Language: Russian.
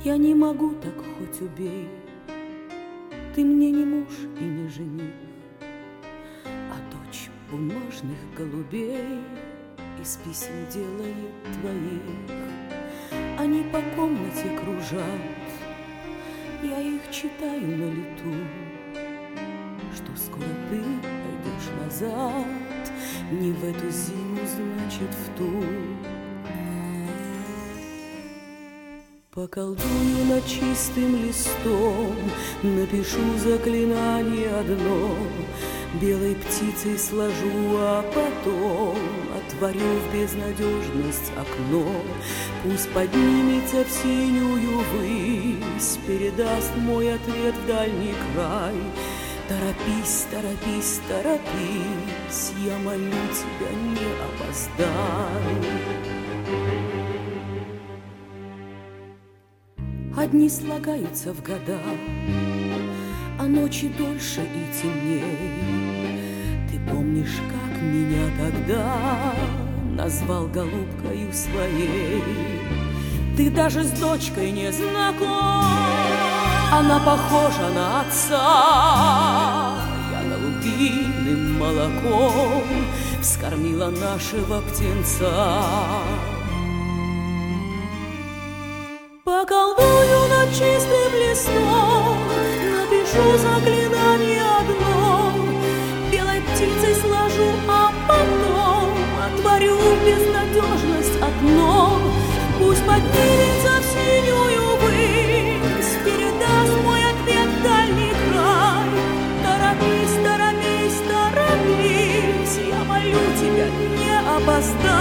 Я не могу так, хоть убей. Ты мне не муж и не жених, а дочь бумажных голубей из писем делает твоих. Они по комнате кружат, я их читаю на лету, что скоро ты пойдешь назад, не в эту зиму, значит в ту. Поколдую над чистым листом, напишу заклинание одно, белой птицей сложу, а потом отворю в безнадежность окно. Пусть поднимется в синюю высь, передаст мой ответ в дальний край. Торопись, торопись, торопись, я молю тебя, не опоздай. Одни слагаются в года, а ночи дольше и темней. Ты помнишь, как меня тогда назвал голубкою своей? Ты даже с дочкой не знаком, она похожа на отца. Я голубиным молоком вскормила нашего птенца. Поколдую над чистым листом, напишу заклинание одно, белой птицей сложу, а потом отворю в безнадежность окно. Пусть поднимется в синюю высь, передаст мой ответ в дальний край. Торопись, торопись, торопись, я молю тебя, не опоздай.